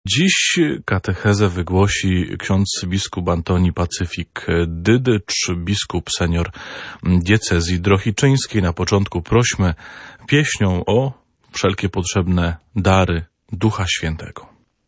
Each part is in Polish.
Dziś katechezę wygłosi ksiądz biskup Antoni Pacyfik Dydycz, biskup senior diecezji drohiczyńskiej. Na początku prośmy pieśnią o wszelkie potrzebne dary Ducha Świętego.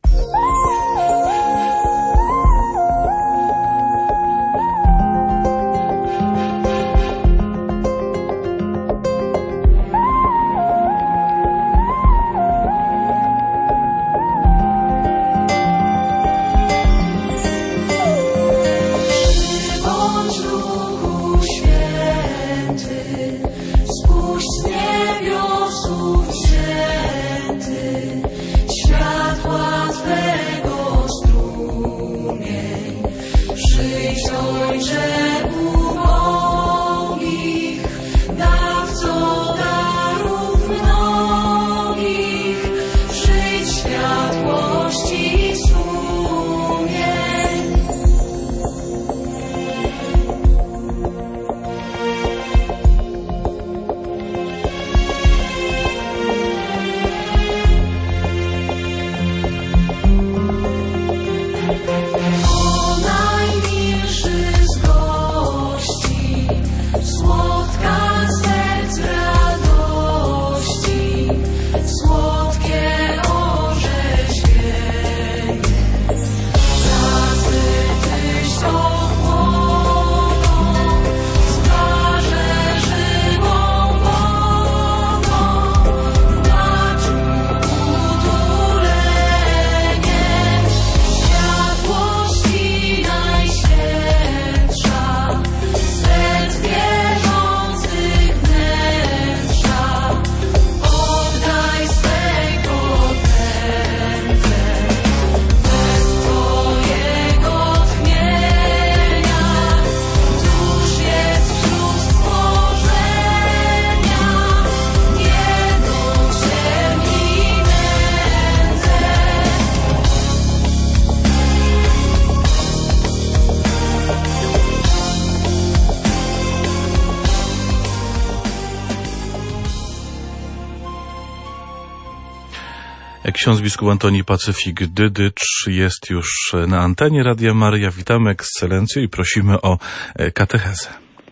Ksiądz biskup Antoni Pacyfik Dydycz jest już na antenie Radia Maryja. Witamy ekscelencję i prosimy o katechezę.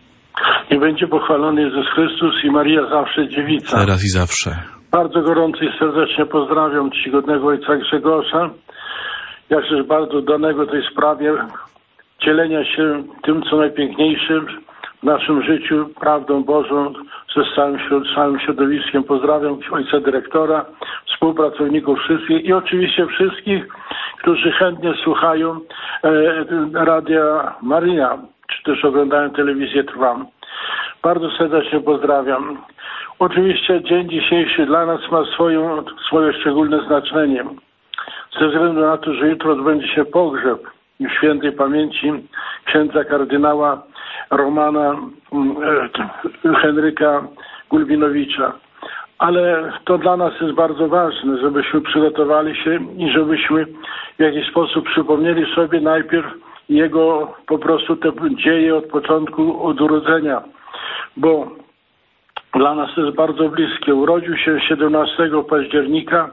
I będzie pochwalony Jezus Chrystus i Maria zawsze dziewica. Teraz i zawsze. Bardzo gorąco i serdecznie pozdrawiam czcigodnego ojca Grzegorza, jakżeż bardzo danego tej sprawie dzielenia się tym, co najpiękniejszym w naszym życiu, prawdą Bożą, ze całym środowiskiem. Pozdrawiam ojca dyrektora, współpracowników wszystkich i oczywiście wszystkich, którzy chętnie słuchają Radia Maryja, czy też oglądają telewizję Trwam. Bardzo serdecznie pozdrawiam. Oczywiście dzień dzisiejszy dla nas ma swoje szczególne znaczenie. Ze względu na to, że jutro odbędzie się pogrzeb w świętej pamięci księdza kardynała Romana Henryka Gulbinowicza. Ale to dla nas jest bardzo ważne, żebyśmy przygotowali się i żebyśmy w jakiś sposób przypomnieli sobie najpierw jego po prostu te dzieje od początku, od urodzenia. Bo dla nas to jest bardzo bliskie. Urodził się 17 października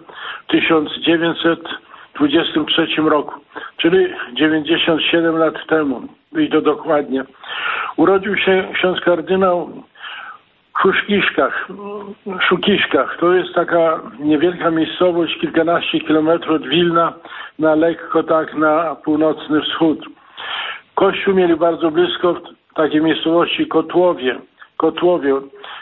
1923 roku, czyli 97 lat temu. I to dokładnie. Urodził się ksiądz kardynał w Szukiszkach. To jest taka niewielka miejscowość, kilkanaście kilometrów od Wilna, na lekko tak na północny wschód. Kościół mieli bardzo blisko w takiej miejscowości Kotłowie.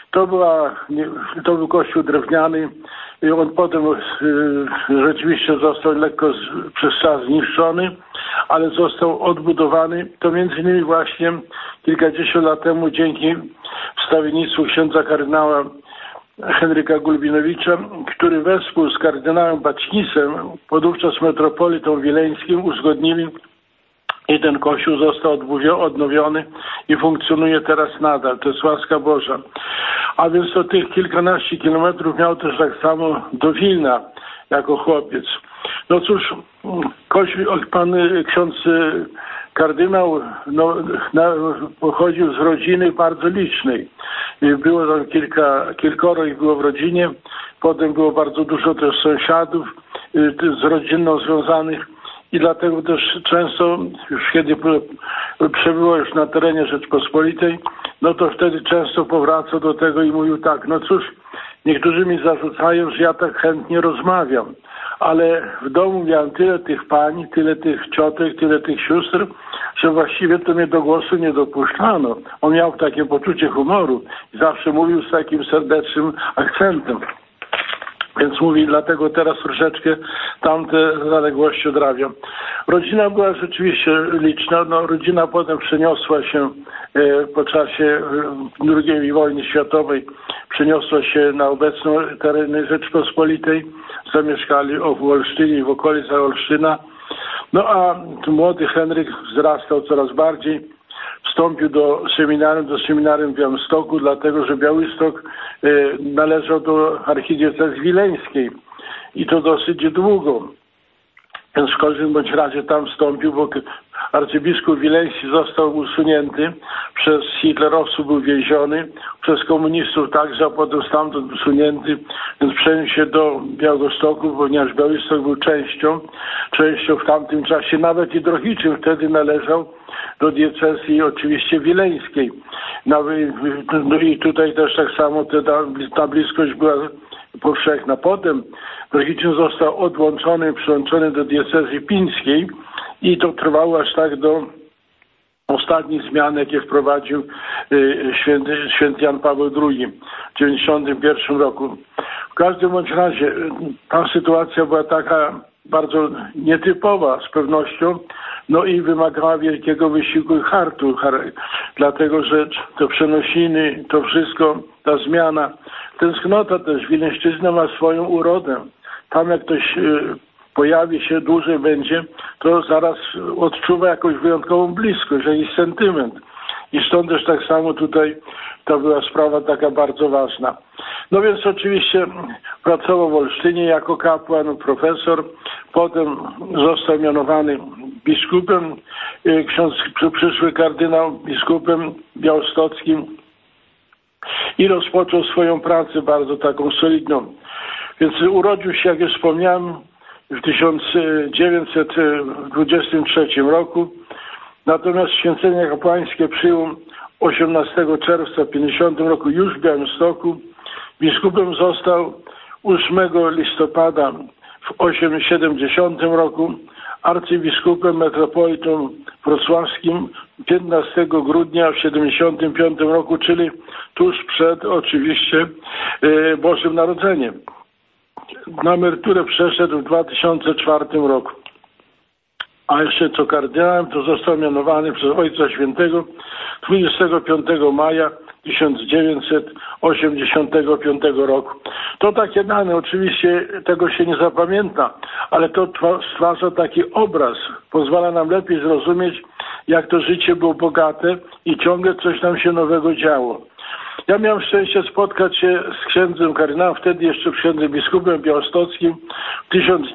To był kościół drewniany i on potem rzeczywiście został lekko przez czas zniszczony, ale został odbudowany. To między innymi właśnie kilkadziesiąt lat temu dzięki wstawiennictwu księdza kardynała Henryka Gulbinowicza, który wespół z kardynałem Baćkisem, podówczas metropolitą wileńskim, uzgodnili i ten kościół został odnowiony i funkcjonuje teraz nadal. To jest łaska Boża. A więc to tych kilkanaście kilometrów miał też tak samo do Wilna jako chłopiec. No cóż, pan ksiądz kardynał pochodził z rodziny bardzo licznej. Było tam kilkoro ich było w rodzinie, potem było bardzo dużo też sąsiadów. z rodzinną związanych i dlatego też często, już kiedy przebywał już na terenie Rzeczpospolitej, no to wtedy często powracał do tego i mówił tak, no cóż, niektórzy mi zarzucają, że ja tak chętnie rozmawiam, ale w domu miałem tyle tych pań, tyle tych ciotek, tyle tych sióstr, że właściwie to mnie do głosu nie dopuszczano. On miał takie poczucie humoru i zawsze mówił z takim serdecznym akcentem. Więc mówi, dlatego teraz troszeczkę tamte zaległości odrabiam. Rodzina była rzeczywiście liczna. No, rodzina potem przeniosła się po czasie II wojny światowej, przeniosła się na obecne tereny Rzeczpospolitej. Zamieszkali w Olsztynie i w okolicach Olsztyna. No a młody Henryk wzrastał coraz bardziej. Wstąpił do seminarium w Białymstoku, dlatego że Białystok należał do archidiecezji wileńskiej i to dosyć długo. Więc w każdym bądź razie tam wstąpił, bo arcybiskup wileński został usunięty przez hitlerowców, był więziony, przez komunistów także, a potem stamtąd usunięty, więc przeniósł się do Białegostoku, ponieważ Białystok był częścią w tamtym czasie, nawet i Drohiczyn wtedy należał do diecezji oczywiście wileńskiej. No i tutaj też tak samo ta bliskość była powszechna. Potem Drohiczyn został odłączony, przyłączony do diecezji pińskiej i to trwało aż tak do ostatnich zmian, jakie wprowadził święty Jan Paweł II w 1991 roku. W każdym bądź razie ta sytuacja była taka bardzo nietypowa z pewnością, no i wymagała wielkiego wysiłku i hartu, dlatego że te przenosiny, to wszystko, ta zmiana, tęsknota też, Wileńszczyzna ma swoją urodę. Tam jak ktoś pojawi się, dłużej będzie, to zaraz odczuwa jakąś wyjątkową bliskość, jakiś sentyment. I stąd też tak samo tutaj to była sprawa taka bardzo ważna. No więc oczywiście pracował w Olsztynie jako kapłan, profesor, potem został mianowany biskupem, przyszły kardynał biskupem białostockim i rozpoczął swoją pracę bardzo taką solidną. Więc urodził się, jak już wspomniałem, w 1923 roku, natomiast święcenie kapłańskie przyjął 18 czerwca w 50 roku już w Białymstoku. Biskupem został 8 listopada w 70 roku, arcybiskupem metropolitą wrocławskim 15 grudnia w 75 roku, czyli tuż przed oczywiście Bożym Narodzeniem. Na emeryturę przeszedł w 2004 roku. A jeszcze co kardynałem, to został mianowany przez Ojca Świętego 25 maja 1985 roku. To takie dane, oczywiście tego się nie zapamięta, ale to stwarza taki obraz, pozwala nam lepiej zrozumieć, jak to życie było bogate i ciągle coś nam się nowego działo. Ja miałem szczęście spotkać się z księdzem kardynałem, wtedy jeszcze księdzem biskupem białostockim w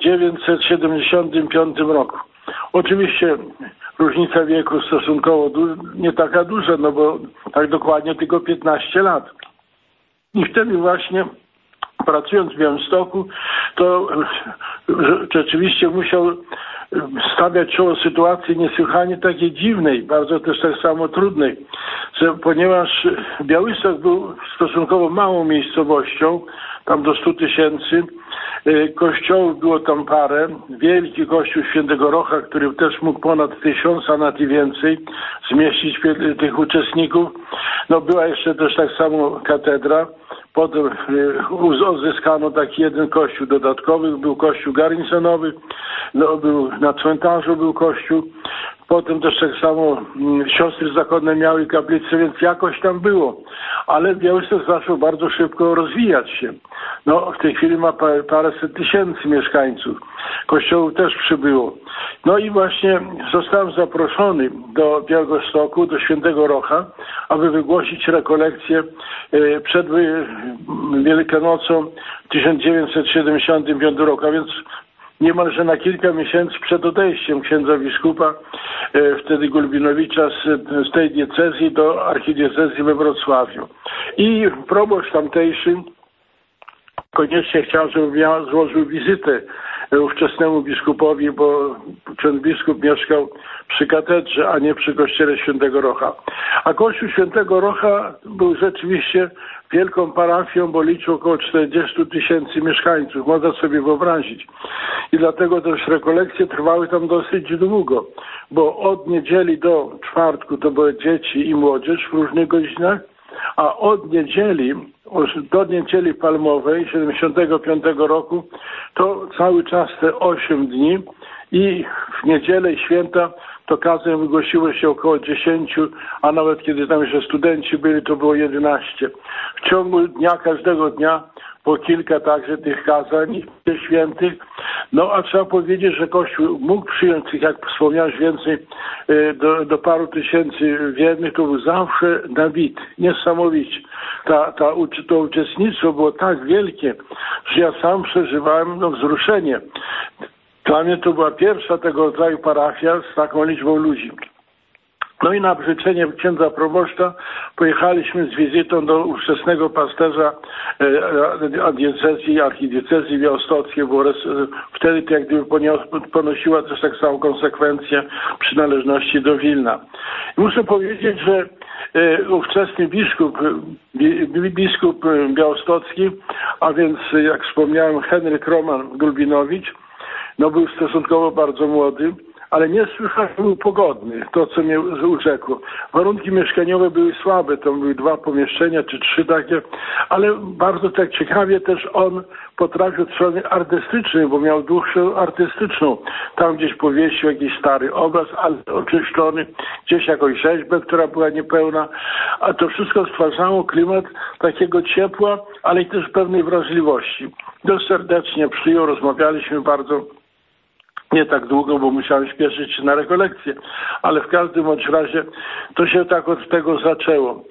1975 roku. Oczywiście różnica wieku stosunkowo nie taka duża, no bo tak dokładnie tylko 15 lat. I wtedy właśnie pracując w Białymstoku, to rzeczywiście musiał stawiać czoło sytuacji niesłychanie takiej dziwnej, bardzo też tak samo trudnej, że ponieważ Białystok był stosunkowo małą miejscowością, tam do 100 000, kościołów było tam parę, wielki kościół Świętego Rocha, który też mógł ponad 1000, a nawet i więcej zmieścić tych uczestników. No była jeszcze też tak samo katedra, potem odzyskano taki jeden kościół dodatkowy, był kościół garnizonowy, no był na cmentarzu był kościół, potem też tak samo siostry zakonne miały kaplicę, więc jakoś tam było. Ale Białystok zaczął bardzo szybko rozwijać się. No w tej chwili ma paręset tysięcy mieszkańców. Kościołów też przybyło. No i właśnie zostałem zaproszony do Białegostoku, do Świętego Rocha, aby wygłosić rekolekcję przed Wielkanocą 1975 roku, a więc niemalże na kilka miesięcy przed odejściem księdza biskupa, wtedy Gulbinowicza, z tej diecezji do archidiecezji we Wrocławiu. I proboszcz tamtejszy koniecznie chciał, żebym ja złożył wizytę ówczesnemu biskupowi, bo ten biskup mieszkał przy katedrze, a nie przy kościele Świętego Rocha. A kościół Świętego Rocha był rzeczywiście wielką parafią, bo liczył około 40 000 mieszkańców. Można sobie wyobrazić. I dlatego też rekolekcje trwały tam dosyć długo, bo od niedzieli do czwartku to były dzieci i młodzież w różnych godzinach, a od niedzieli do niedzieli palmowej 75 roku to cały czas te 8 dni i w niedzielę i święta to kazem wygłosiło się około 10, a nawet kiedy tam jeszcze studenci byli, to było 11. W ciągu dnia, każdego dnia po kilka także tych kazań świętych. No a trzeba powiedzieć, że Kościół mógł przyjąć tych, jak wspomniałeś, więcej do paru tysięcy wiernych, to był zawsze nabity. Niesamowicie. To uczestnictwo było tak wielkie, że ja sam przeżywałem wzruszenie. Dla mnie to była pierwsza tego rodzaju parafia z taką liczbą ludzi. No i na życzenie księdza proboszcza pojechaliśmy z wizytą do ówczesnego pasterza archidiecezji białostockiej, bo wtedy to jak gdyby ponosiła też tak samą konsekwencję przynależności do Wilna. I muszę powiedzieć, że ówczesny biskup białostocki, a więc jak wspomniałem Henryk Roman Gulbinowicz, no był stosunkowo bardzo młody, ale niesłychanie był pogodny, to co mnie urzekło. Warunki mieszkaniowe były słabe, to były 2 pomieszczenia czy 3 takie, ale bardzo tak ciekawie też on potrafił od strony artystycznej, bo miał duszę artystyczną. Tam gdzieś powiesił jakiś stary obraz, ale oczyszczony, gdzieś jakąś rzeźbę, która była niepełna, a to wszystko stwarzało klimat takiego ciepła, ale i też pewnej wrażliwości. Dość serdecznie przyjął, rozmawialiśmy bardzo. Nie tak długo, bo musiałem śpieszyć się na rekolekcję, ale w każdym bądź razie to się tak od tego zaczęło.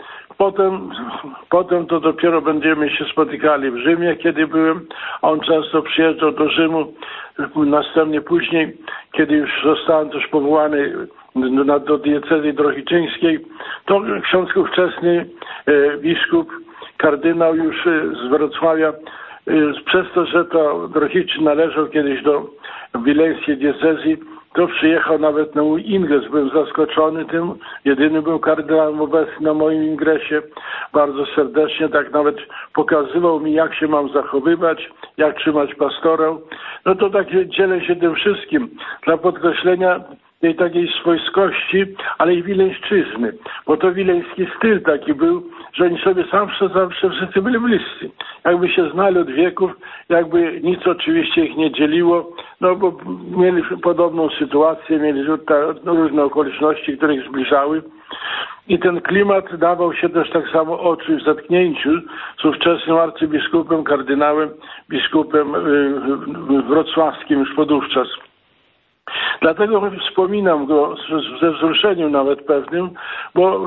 Potem to dopiero będziemy się spotykali w Rzymie, kiedy byłem, a on często przyjeżdżał do Rzymu. Następnie później, kiedy już zostałem też powołany do diecezji drohiczyńskiej, to ksiądz ówczesny biskup, kardynał już z Wrocławia, przez to, że to Drohiczyn należał kiedyś do wileńskiej diecezji, to przyjechał nawet na mój ingres. Byłem zaskoczony tym. Jedyny był kardynałem obecny na moim ingresie. Bardzo serdecznie, tak nawet pokazywał mi, jak się mam zachowywać, jak trzymać pastorę. No to tak dzielę się tym wszystkim dla podkreślenia tej takiej swojskości, ale i wileńszczyzny. Bo to wileński styl taki był, że oni sobie zawsze wszyscy byli bliscy. Jakby się znali od wieków, jakby nic oczywiście ich nie dzieliło, no bo mieli podobną sytuację, mieli różne okoliczności, które ich zbliżały. I ten klimat dawał się też tak samo oczy w zetknięciu z ówczesnym arcybiskupem, kardynałem, biskupem wrocławskim już podówczas. Dlatego wspominam go ze wzruszeniem nawet pewnym, bo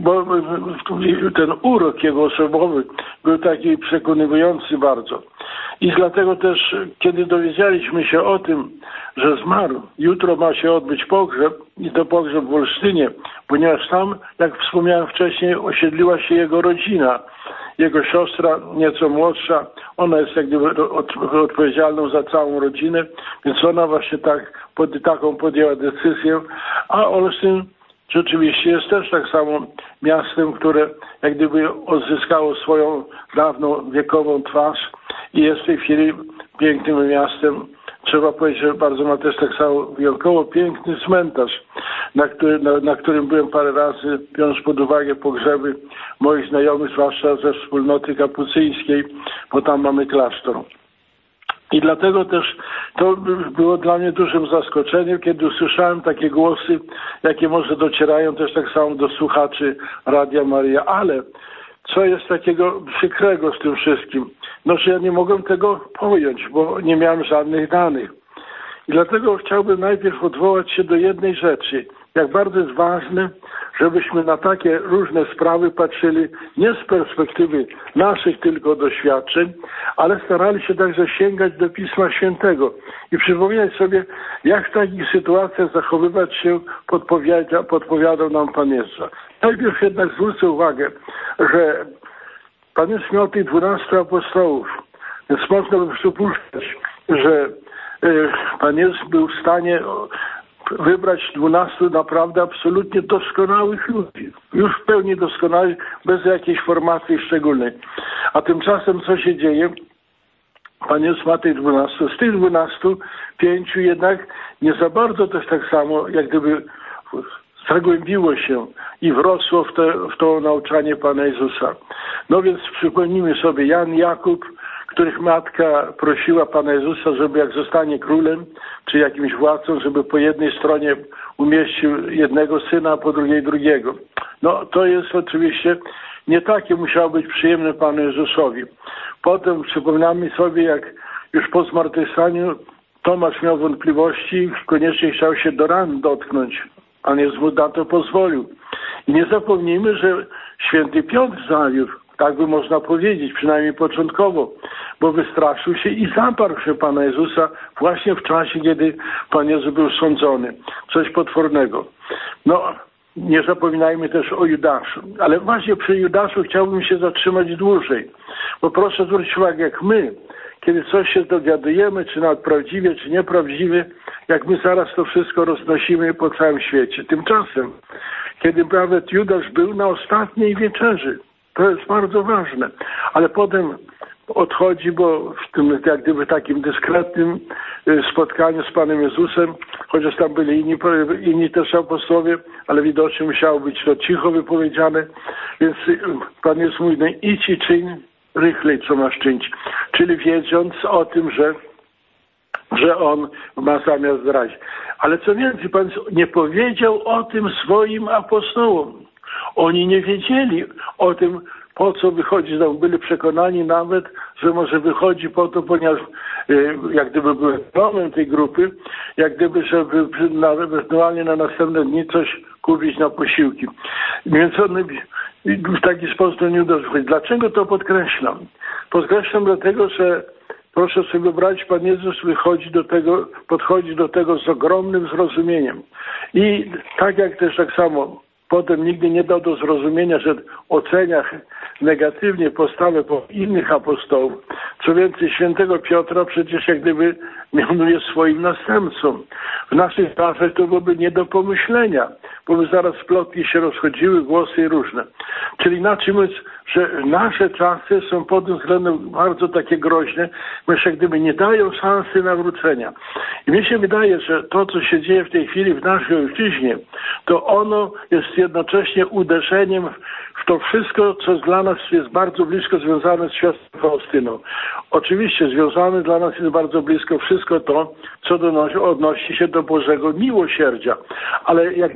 ten urok jego osobowy był taki przekonywujący bardzo. I dlatego też, kiedy dowiedzieliśmy się o tym, że zmarł, jutro ma się odbyć pogrzeb, i to pogrzeb w Olsztynie, ponieważ tam, jak wspomniałem wcześniej, osiedliła się jego rodzina. Jego siostra, nieco młodsza, ona jest jak gdyby odpowiedzialną za całą rodzinę, więc ona właśnie taką podjęła decyzję, a Olsztyn rzeczywiście jest też tak samo miastem, które jak gdyby odzyskało swoją dawną wiekową twarz i jest w tej chwili pięknym miastem. Trzeba powiedzieć, że bardzo ma też tak samo wyjątkowo piękny cmentarz, na którym byłem parę razy, biorąc pod uwagę pogrzeby moich znajomych, zwłaszcza ze wspólnoty kapucyńskiej, bo tam mamy klasztor. I dlatego też to było dla mnie dużym zaskoczeniem, kiedy usłyszałem takie głosy, jakie może docierają też tak samo do słuchaczy Radia Maryja, ale co jest takiego przykrego z tym wszystkim? No, że ja nie mogłem tego pojąć, bo nie miałem żadnych danych. I dlatego chciałbym najpierw odwołać się do jednej rzeczy. Jak bardzo jest ważne, żebyśmy na takie różne sprawy patrzyli nie z perspektywy naszych tylko doświadczeń, ale starali się także sięgać do Pisma Świętego i przypominać sobie, jak w takich sytuacjach zachowywać się, podpowiadał nam Pan Jezus. Najpierw jednak zwrócę uwagę, że Pan Jezus miał tych 12 apostołów, więc można by przypuszczać, że Pan Jezus był w stanie wybrać 12 naprawdę absolutnie doskonałych ludzi. Już w pełni doskonałych, bez jakiejś formacji szczególnej. A tymczasem co się dzieje? Pan Jezus ma tych 12. Z tych 12 5 jednak nie za bardzo też tak samo, jak gdyby zagłębiło się i wrosło w to nauczanie Pana Jezusa. No więc przypomnijmy sobie Jan, Jakub, których matka prosiła Pana Jezusa, żeby jak zostanie królem, czy jakimś władcą, żeby po jednej stronie umieścił jednego syna, a po drugiej drugiego. No to jest oczywiście nie takie musiało być przyjemne Panu Jezusowi. Potem przypominamy sobie, jak już po zmartwychwstaniu Tomasz miał wątpliwości i koniecznie chciał się do ran dotknąć. Pan Jezus mu na to pozwolił. I nie zapomnijmy, że święty Piotr zawiódł, tak by można powiedzieć, przynajmniej początkowo, bo wystraszył się i zaparł się Pana Jezusa właśnie w czasie, kiedy Pan Jezus był sądzony. Coś potwornego. No, nie zapominajmy też o Judaszu. Ale właśnie przy Judaszu chciałbym się zatrzymać dłużej. Bo proszę zwrócić uwagę, jak my, kiedy coś się dowiadujemy, czy nawet prawdziwie, czy nieprawdziwie, jak my zaraz to wszystko roznosimy po całym świecie. Tymczasem, kiedy nawet Judasz był na ostatniej wieczerzy, to jest bardzo ważne, ale potem odchodzi, bo w tym jak gdyby takim dyskretnym spotkaniu z Panem Jezusem, chociaż tam byli inni też apostołowie, ale widocznie musiało być to cicho wypowiedziane, więc Pan Jezus mówi, no idź i czyń rychlej, co masz czynić. Czyli wiedząc o tym, że On ma zamiar zdradzić. Ale co więcej, Pan nie powiedział o tym swoim apostołom. Oni nie wiedzieli o tym, po co wychodzi, byli przekonani nawet, że może wychodzi po to, ponieważ jak gdyby były domem tej grupy, jak gdyby, żeby ewentualnie na następne dni coś kupić na posiłki. Więc on w taki sposób nie uda się. Dlaczego to podkreślam? Podkreślam dlatego, że proszę sobie wyobrazić, Pan Jezus podchodzi do tego z ogromnym zrozumieniem. I tak jak też tak samo potem nigdy nie dał do zrozumienia, że ocenia negatywnie postawę innych apostołów. Co więcej, świętego Piotra przecież jak gdyby mianuje swoim następcą. W naszych czasach to byłoby nie do pomyślenia, bo by zaraz plotki się rozchodziły, głosy różne. Czyli inaczej mówiąc, że nasze czasy są pod tym względem bardzo takie groźne, bo jak gdyby nie dają szansy nawrócenia. I mi się wydaje, że to, co się dzieje w tej chwili w naszej ojczyźnie, to ono jest jednocześnie uderzeniem w to wszystko, co dla nas jest bardzo blisko związane z siostrą Faustyną. Oczywiście związane dla nas jest bardzo blisko wszystko to, co odnosi się do Bożego miłosierdzia. Ale jak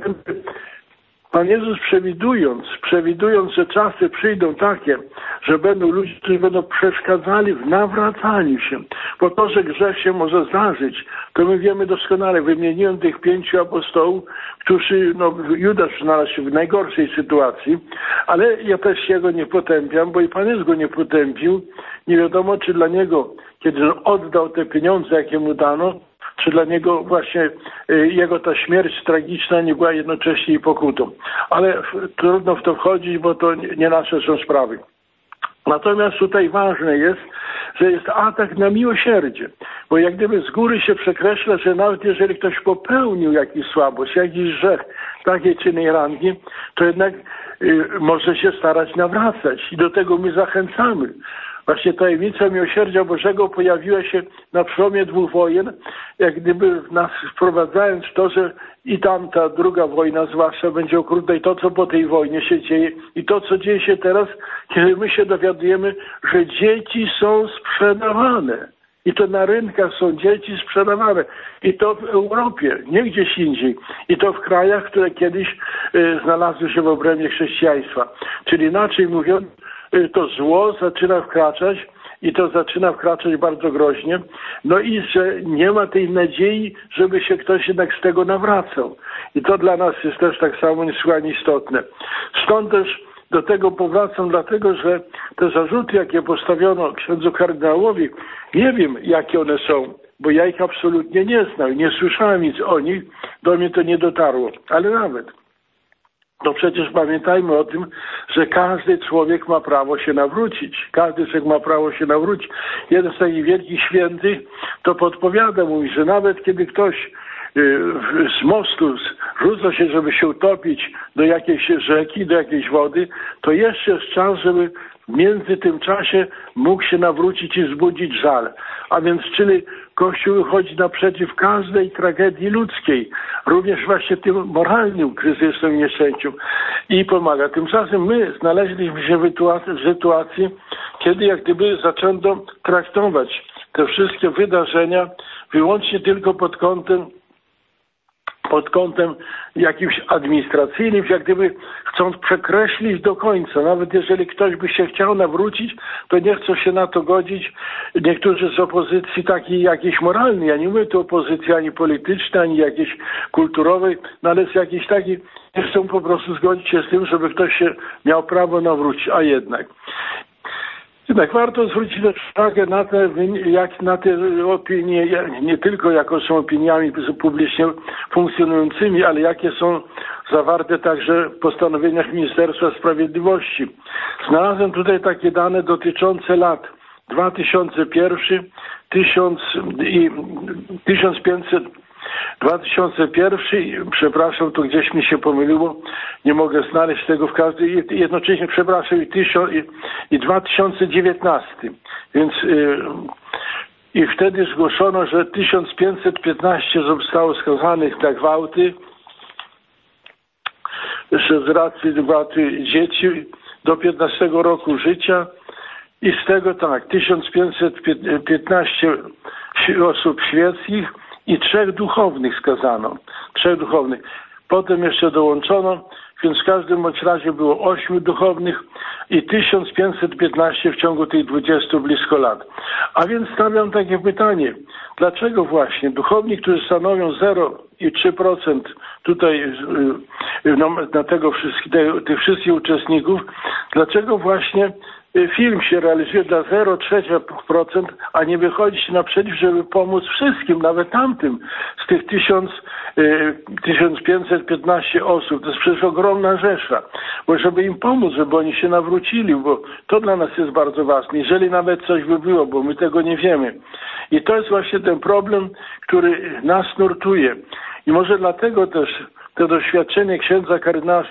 Pan Jezus przewidując, że czasy przyjdą takie, że będą ludzie, którzy będą przeszkadzali w nawracaniu się, bo to, że grzech się może zdarzyć, to my wiemy doskonale. Wymieniłem tych 5 apostołów, którzy, Judasz znalazł się w najgorszej sytuacji, ale ja też jego nie potępiam, bo i Pan Jezus go nie potępił. Nie wiadomo, czy dla niego, kiedy on oddał te pieniądze, jakie mu dano, czy dla niego właśnie jego ta śmierć tragiczna nie była jednocześnie i pokutą. Ale trudno w to wchodzić, bo to nie nasze są sprawy. Natomiast tutaj ważne jest, że jest atak na miłosierdzie, bo jak gdyby z góry się przekreśla, że nawet jeżeli ktoś popełnił jakiś słabość, jakiś grzech takiej czy innej rangi, to jednak może się starać nawracać i do tego my zachęcamy. Właśnie tajemnica miłosierdzia Bożego pojawiła się na przełomie 2 wojen, jak gdyby nas wprowadzając w to, że i tamta druga wojna zwłaszcza będzie okrutna i to, co po tej wojnie się dzieje i to, co dzieje się teraz, kiedy my się dowiadujemy, że dzieci są sprzedawane. I to na rynkach są dzieci sprzedawane. I to w Europie, nie gdzieś indziej. I to w krajach, które kiedyś znalazły się w obrębie chrześcijaństwa. Czyli inaczej mówiąc, to zło zaczyna wkraczać i to zaczyna wkraczać bardzo groźnie. No i że nie ma tej nadziei, żeby się ktoś jednak z tego nawracał. I to dla nas jest też tak samo niesłychanie istotne. Stąd też do tego powracam, dlatego że te zarzuty, jakie postawiono księdzu kardynałowi, nie wiem, jakie one są, bo ja ich absolutnie nie znam, nie słyszałem nic o nich, do mnie to nie dotarło. Ale nawet No przecież pamiętajmy o tym, że każdy człowiek ma prawo się nawrócić. Każdy człowiek ma prawo się nawrócić. Jeden z takich wielkich świętych to podpowiada, mówi, że nawet kiedy ktoś z mostu rzuca się, żeby się utopić do jakiejś rzeki, do jakiejś wody, to jeszcze jest czas, żeby w między tym czasie mógł się nawrócić i wzbudzić żal. A więc, czyli Kościół wychodzi naprzeciw każdej tragedii ludzkiej, również właśnie tym moralnym kryzysem i nieszczęściu i pomaga. Tymczasem my znaleźliśmy się w sytuacji, kiedy jak gdyby zaczęto traktować te wszystkie wydarzenia wyłącznie tylko pod kątem jakimś administracyjnym, jak gdyby chcąc przekreślić do końca. Nawet jeżeli ktoś by się chciał nawrócić, to nie chcą się na to godzić. Niektórzy z opozycji takiej jakiejś moralnej, ja nie mówię tu opozycji ani politycznej, ani jakiejś kulturowej, no ale z jakiejś takiej nie chcą po prostu zgodzić się z tym, żeby ktoś się miał prawo nawrócić, a jednak. Jednak warto zwrócić uwagę na te opinie, nie tylko jako są opiniami publicznie funkcjonującymi, ale jakie są zawarte także w postanowieniach Ministerstwa Sprawiedliwości. Znalazłem tutaj takie dane dotyczące lat 2001, 2001, przepraszam, to gdzieś mi się pomyliło, nie mogę znaleźć tego w każdej, jednocześnie, przepraszam, i 2019, więc i wtedy zgłoszono, że 1515 zostało skazanych na gwałty, że z racji gwałty dzieci do 15 roku życia i z tego tak, 1515 osób świeckich i 3 duchownych skazano. 3 duchownych. Potem jeszcze dołączono, więc w każdym bądź razie było 8 duchownych i 1515 w ciągu tych 20 blisko lat. A więc stawiam takie pytanie, dlaczego właśnie duchowni, którzy stanowią 0,3% tutaj na tych wszystkich uczestników, dlaczego właśnie film się realizuje dla 0,3%, a nie wychodzić naprzeciw, żeby pomóc wszystkim, nawet tamtym z tych 1515 osób. To jest przecież ogromna rzesza, bo żeby im pomóc, żeby oni się nawrócili, bo to dla nas jest bardzo ważne. Jeżeli nawet coś by było, bo my tego nie wiemy. I to jest właśnie ten problem, który nas nurtuje. I może dlatego też to doświadczenie księdza kardynała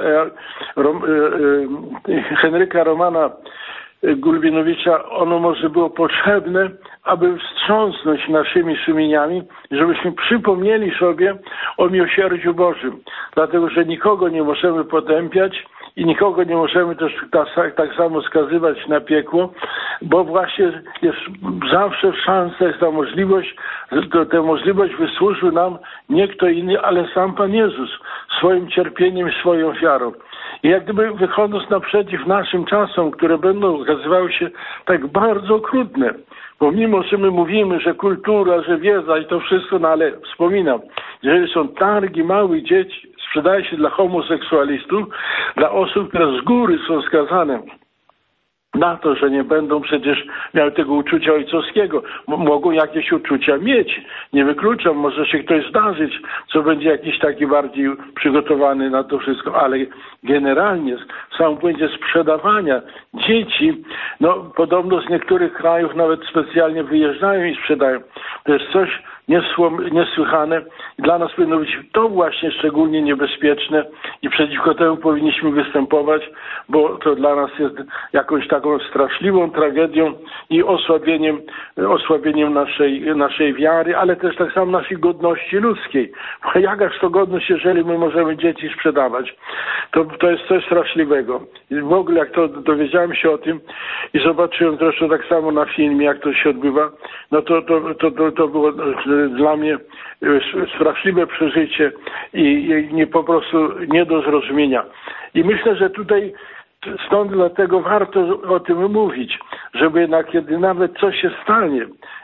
Henryka Romana Gulbinowicza, ono może było potrzebne, aby wstrząsnąć naszymi sumieniami, żebyśmy przypomnieli sobie o miłosierdziu Bożym. Dlatego, że nikogo nie możemy potępiać i nikogo nie możemy też tak samo skazywać na piekło, bo właśnie jest zawsze szansa, jest ta możliwość, tę możliwość wysłużył nam nie kto inny, ale sam Pan Jezus swoim cierpieniem, swoją ofiarą. I jak gdyby wychodząc naprzeciw naszym czasom, które będą okazywały się tak bardzo okrutne, bo mimo, że my mówimy, że kultura, że wiedza i to wszystko, no ale wspominam, jeżeli są targi małych dzieci, sprzedaje się dla homoseksualistów, dla osób, które z góry są skazane na to, że nie będą przecież miały tego uczucia ojcowskiego. Mogą jakieś uczucia mieć. Nie wykluczam, może się ktoś zdarzyć, co będzie jakiś taki bardziej przygotowany na to wszystko, ale generalnie w samym pojęcie sprzedawania dzieci, no podobno z niektórych krajów nawet specjalnie wyjeżdżają i sprzedają. To jest coś niesłychane. Dla nas powinno być to właśnie szczególnie niebezpieczne i przeciwko temu powinniśmy występować, bo to dla nas jest jakąś taką straszliwą tragedią i osłabieniem naszej wiary, ale też tak samo naszej godności ludzkiej. Bo jakaż to godność, jeżeli my możemy dzieci sprzedawać? To jest coś straszliwego. I w ogóle jak to dowiedziałem się o tym i zobaczyłem zresztą tak samo na filmie, jak to się odbywa, no to było dla mnie straszliwe przeżycie i po prostu nie do zrozumienia. I myślę, że tutaj stąd dlatego warto o tym mówić, żeby jednak kiedy nawet coś się stanie,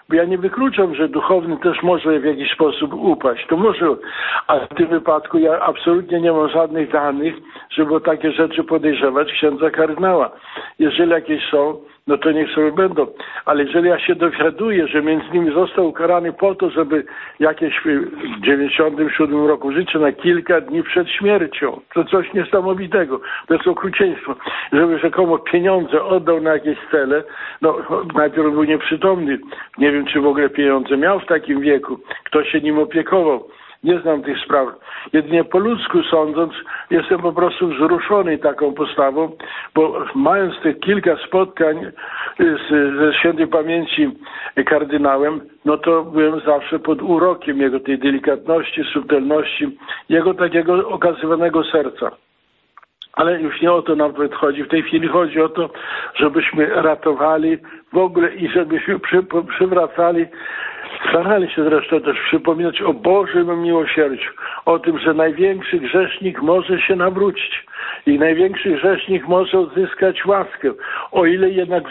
Bo ja nie wykluczam, że duchowny też może w jakiś sposób upaść. To może, ale w tym wypadku ja absolutnie nie mam żadnych danych, żeby o takie rzeczy podejrzewać księdza kardynała. Jeżeli jakieś są, no to niech sobie będą. Ale jeżeli ja się dowiaduję, że między nimi został ukarany po to, żeby jakieś w 97 roku życia na kilka dni przed śmiercią, to coś niesamowitego. To jest okrucieństwo. Żeby rzekomo pieniądze oddał na jakieś cele, no najpierw był nieprzytomny. Nie wiem, czy w ogóle pieniądze miał w takim wieku. Kto się nim opiekował. Nie znam tych spraw. Jedynie po ludzku sądząc, jestem po prostu wzruszony taką postawą, bo mając tych kilka spotkań ze świętej pamięci kardynałem, no to byłem zawsze pod urokiem jego tej delikatności, subtelności, jego takiego okazywanego serca. Ale już nie o to nam chodzi. W tej chwili chodzi o to, żebyśmy ratowali w ogóle i żebyśmy przywracali, starali się zresztą też przypominać o Bożym miłosierdziu, o tym, że największy grzesznik może się nawrócić i największy grzesznik może odzyskać łaskę, o ile jednak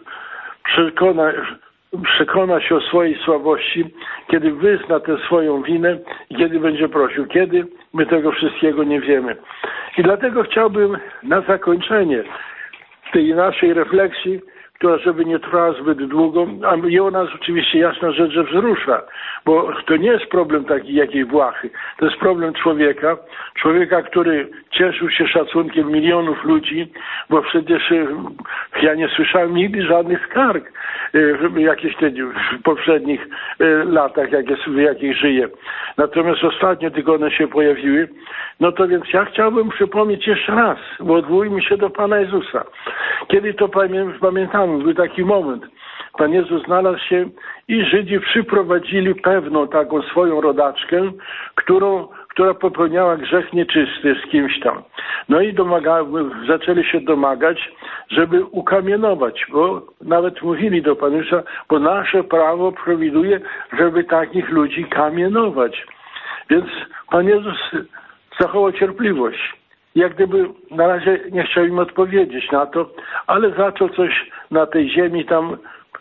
przekona się o swojej słabości, kiedy wyzna tę swoją winę i kiedy będzie prosił. Kiedy? My tego wszystkiego nie wiemy. I dlatego chciałbym na zakończenie tej naszej refleksji, która żeby nie trwała zbyt długo, a i ona oczywiście jasna rzecz, że wzrusza, bo to nie jest problem taki jakiej błahy, to jest problem człowieka, który cieszył się szacunkiem milionów ludzi, bo przecież ja nie słyszałem nigdy żadnych skarg jakieś w poprzednich latach, w jakich żyję. Natomiast ostatnio tylko one się pojawiły. No to więc ja chciałbym przypomnieć jeszcze raz, bo odwołujmy się do Pana Jezusa. Kiedy to pamiętamy, był taki moment. Pan Jezus znalazł się i Żydzi przyprowadzili pewną taką swoją rodaczkę, która popełniała grzech nieczysty z kimś tam. No i zaczęli się domagać, żeby ukamienować, bo nawet mówili do Pana Jezusa, bo nasze prawo przewiduje, żeby takich ludzi kamienować. Więc Pan Jezus zachował cierpliwość. Jak gdyby na razie nie chciał im odpowiedzieć na to, ale zaczął coś na tej ziemi tam,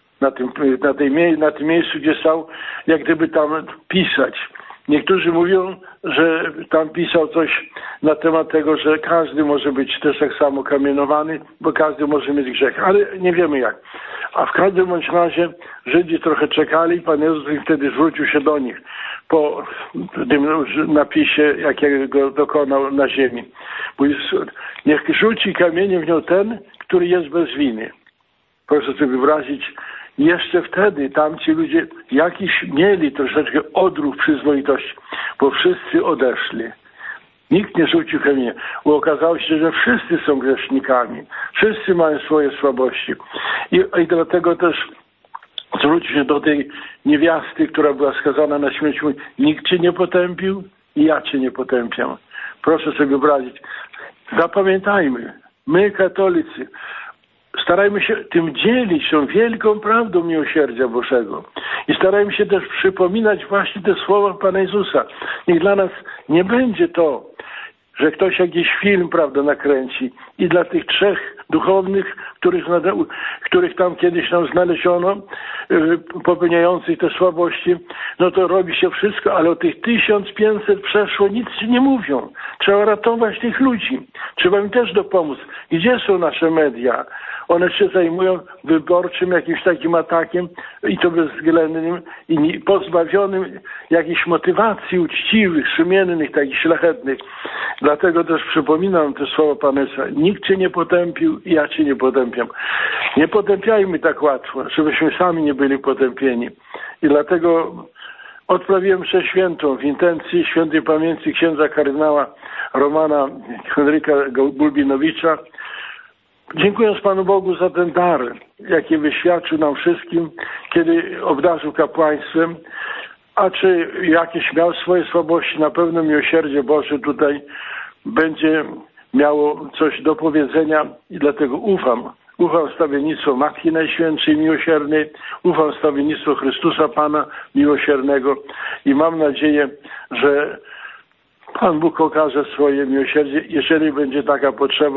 na tym miejscu, gdzie stał, jak gdyby tam pisać. Niektórzy mówią, że tam pisał coś na temat tego, że każdy może być też tak samo kamienowany, bo każdy może mieć grzech, ale nie wiemy jak. A w każdym bądź razie Żydzi trochę czekali, Pan Jezus wtedy zwrócił się do nich po tym napisie, jakiego dokonał na ziemi. Niech rzuci kamieniem w nią ten, który jest bez winy. Proszę sobie wyobrazić, jeszcze wtedy tamci ludzie jakiś mieli troszeczkę odruch przyzwoitości, bo wszyscy odeszli. Nikt nie rzucił kamienia, bo okazało się, że wszyscy są grzesznikami. Wszyscy mają swoje słabości. I dlatego też zwrócił się do tej niewiasty, która była skazana na śmierć. Mówi, nikt cię nie potępił i ja cię nie potępiam. Proszę sobie wyobrazić. Zapamiętajmy, my katolicy, starajmy się tym dzielić tą wielką prawdą miłosierdzia Bożego. I starajmy się też przypominać właśnie te słowa Pana Jezusa. Niech dla nas nie będzie to, że ktoś jakiś film, prawda, nakręci i dla tych trzech duchownych, których tam kiedyś nam znaleziono, popełniających te słabości, no to robi się wszystko, ale o tych 1500 przeszło nic nie mówią. Trzeba ratować tych ludzi. Trzeba im też dopomóc. Gdzie są nasze media? One się zajmują wyborczym jakimś takim atakiem i to bezwzględnym i pozbawionym jakichś motywacji uczciwych, sumiennych, takich szlachetnych. Dlatego też przypominam te słowa Pana Jezusa. Nikt cię nie potępił i ja cię nie potępiam. Nie potępiajmy tak łatwo, żebyśmy sami nie byli potępieni. I dlatego odprawiłem mszę świętą w intencji świętej pamięci księdza kardynała Romana Henryka Gulbinowicza, dziękując Panu Bogu za ten dar, jaki wyświadczył nam wszystkim, kiedy obdarzył kapłaństwem, a czy jakieś miał swoje słabości, na pewno miłosierdzie Boże tutaj będzie miało coś do powiedzenia i dlatego ufam stawiennictwu Matki Najświętszej Miłosiernej, ufam stawiennictwu Chrystusa Pana Miłosiernego i mam nadzieję, że Pan Bóg okaże swoje miłosierdzie, jeżeli będzie taka potrzeba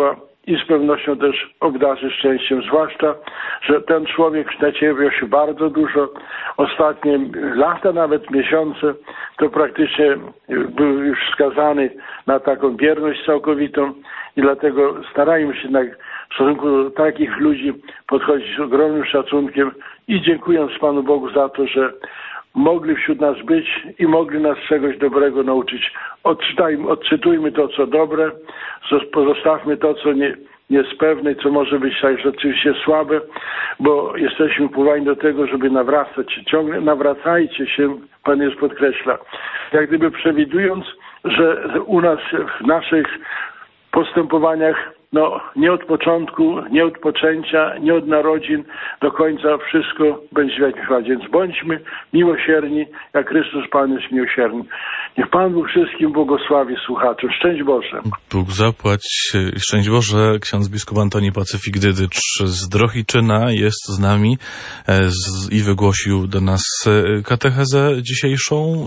i z pewnością też obdarzy szczęściem, zwłaszcza, że ten człowiek nacierpiał się bardzo dużo. Ostatnie lata, nawet miesiące, to praktycznie był już skazany na taką bierność całkowitą i dlatego starajmy się jednak w stosunku do takich ludzi podchodzić z ogromnym szacunkiem i dziękując Panu Bogu za to, że mogli wśród nas być i mogli nas czegoś dobrego nauczyć. Odczytujmy to, co dobre, pozostawmy to, co nie jest pewne i co może być tak rzeczywiście słabe, bo jesteśmy powołani do tego, żeby nawracać się. Ciągle nawracajcie się, Pan Jezus podkreśla. Jak gdyby przewidując, że u nas w naszych postępowaniach nie od początku, nie od poczęcia, nie od narodzin do końca wszystko będzie w jakimś razie. Więc bądźmy miłosierni, jak Chrystus Pan jest miłosierny. Niech Pan Bóg wszystkim błogosławi słuchaczom. Szczęść Boże. Bóg zapłać. Szczęść Boże. Ksiądz biskup Antoni Pacyfik Dydycz z Drohiczyna jest z nami i wygłosił do nas katechezę dzisiejszą.